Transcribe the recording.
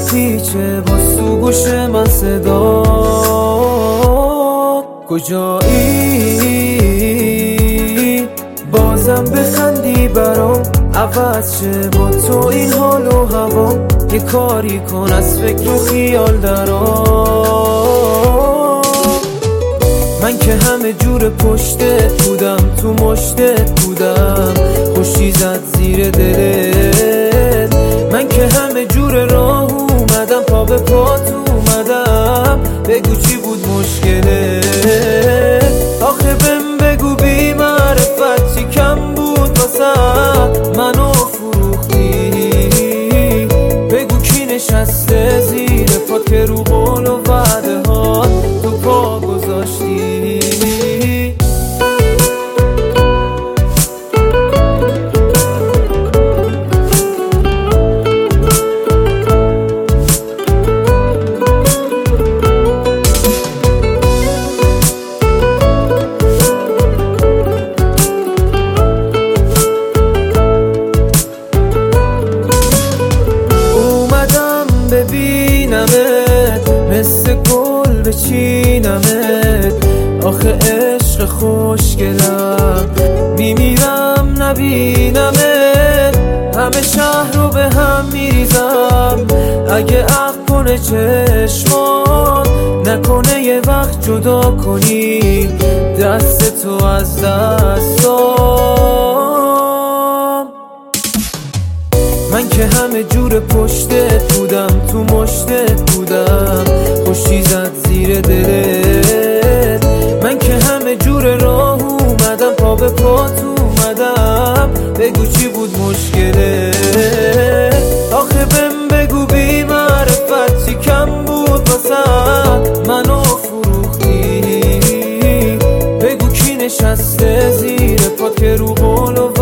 میپیچه با تو گوش من صدا کجایی بازم بخندی برام عوض شه با تو این حال و هوام یه کاری کن از فکر و خیال درام من که همه جور پشتت بودم تو مشتت بودم خوشی زد زیر دلت من که همه جور راه اومدم پا به پات اومدم بگو چی بود مشکلت آخه بگو بی معرفت چی کم بود واسه منو فروختی بگو کی نشسته زیر پات که رو قول و وعده ها تو پا گذاشتی ببینمت مثل گل بچینمت آخه عشق خوشگلم میمیرم نبینمت همه شهر رو به هم میریزم اگه عقل کنه چشمان نکنه یه وقت جدا کنی دست تو از دستام من که همه جور پشتت بودم تو مشتت بودم خوشی زد زیر دلت من که همه جور راه اومدم پا به پات اومدم بگو چی بود مشکلت آخه بگو بی معرفت چی کم بود واسه منو فروختی بگو کی نشسته زیر پات که رو قول و